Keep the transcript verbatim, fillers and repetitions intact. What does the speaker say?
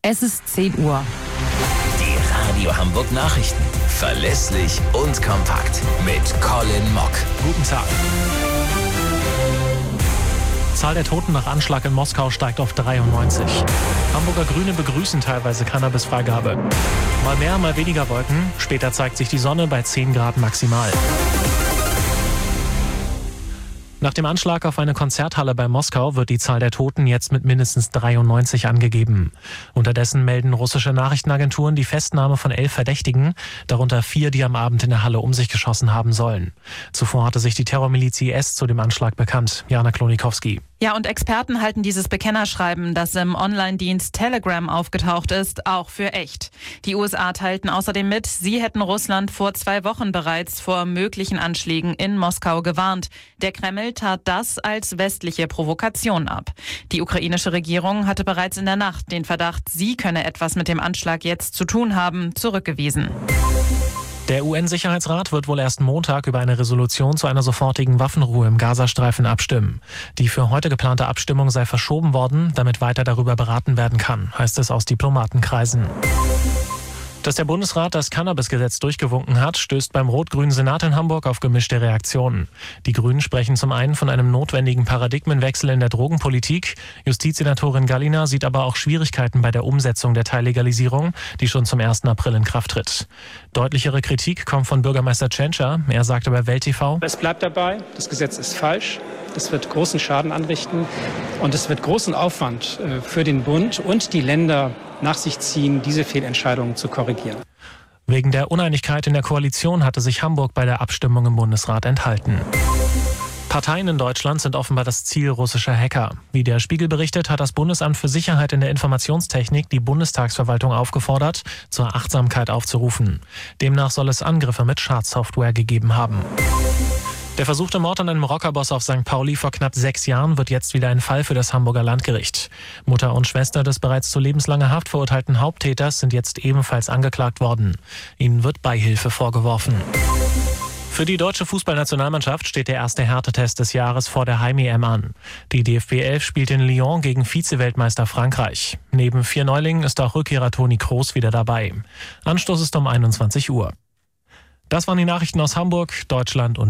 Es ist zehn Uhr. Die Radio Hamburg Nachrichten. Verlässlich und kompakt. Mit Colin Mock. Guten Tag. Zahl der Toten nach Anschlag in Moskau steigt auf dreiundneunzig. Hamburger Grüne begrüßen teilweise Cannabisfreigabe. Mal mehr, mal weniger Wolken. Später zeigt sich die Sonne bei zehn Grad maximal. Nach dem Anschlag auf eine Konzerthalle bei Moskau wird die Zahl der Toten jetzt mit mindestens dreiundneunzig angegeben. Unterdessen melden russische Nachrichtenagenturen die Festnahme von elf Verdächtigen, darunter vier, die am Abend in der Halle um sich geschossen haben sollen. Zuvor hatte sich die Terrormiliz I S zu dem Anschlag bekannt. Jana Klonikowski. Ja, und Experten halten dieses Bekennerschreiben, das im Online-Dienst Telegram aufgetaucht ist, auch für echt. Die U S A teilten außerdem mit, sie hätten Russland vor zwei Wochen bereits vor möglichen Anschlägen in Moskau gewarnt. Der Kreml tat das als westliche Provokation ab. Die ukrainische Regierung hatte bereits in der Nacht den Verdacht, sie könne etwas mit dem Anschlag jetzt zu tun haben, zurückgewiesen. Der U N-Sicherheitsrat wird wohl erst Montag über eine Resolution zu einer sofortigen Waffenruhe im Gazastreifen abstimmen. Die für heute geplante Abstimmung sei verschoben worden, damit weiter darüber beraten werden kann, heißt es aus Diplomatenkreisen. Dass der Bundesrat das Cannabisgesetz durchgewunken hat, stößt beim rot-grünen Senat in Hamburg auf gemischte Reaktionen. Die Grünen sprechen zum einen von einem notwendigen Paradigmenwechsel in der Drogenpolitik. Justizsenatorin Gallina sieht aber auch Schwierigkeiten bei der Umsetzung der Teillegalisierung, die schon zum ersten April in Kraft tritt. Deutlichere Kritik kommt von Bürgermeister Tschentscher. Er sagte bei Welt T V: Es bleibt dabei, das Gesetz ist falsch. Es wird großen Schaden anrichten und es wird großen Aufwand für den Bund und die Länder nach sich ziehen, diese Fehlentscheidungen zu korrigieren. Wegen der Uneinigkeit in der Koalition hatte sich Hamburg bei der Abstimmung im Bundesrat enthalten. Parteien in Deutschland sind offenbar das Ziel russischer Hacker. Wie der Spiegel berichtet, hat das Bundesamt für Sicherheit in der Informationstechnik die Bundestagsverwaltung aufgefordert, zur Achtsamkeit aufzurufen. Demnach soll es Angriffe mit Schadsoftware gegeben haben. Der versuchte Mord an einem Rockerboss auf Sankt Pauli vor knapp sechs Jahren wird jetzt wieder ein Fall für das Hamburger Landgericht. Mutter und Schwester des bereits zu lebenslanger Haft verurteilten Haupttäters sind jetzt ebenfalls angeklagt worden. Ihnen wird Beihilfe vorgeworfen. Für die deutsche Fußballnationalmannschaft steht der erste Härtetest des Jahres vor der Heim-E M an. Die D F B elf spielt in Lyon gegen Vize-Weltmeister Frankreich. Neben vier Neulingen ist auch Rückkehrer Toni Kroos wieder dabei. Anstoß ist um einundzwanzig Uhr. Das waren die Nachrichten aus Hamburg, Deutschland und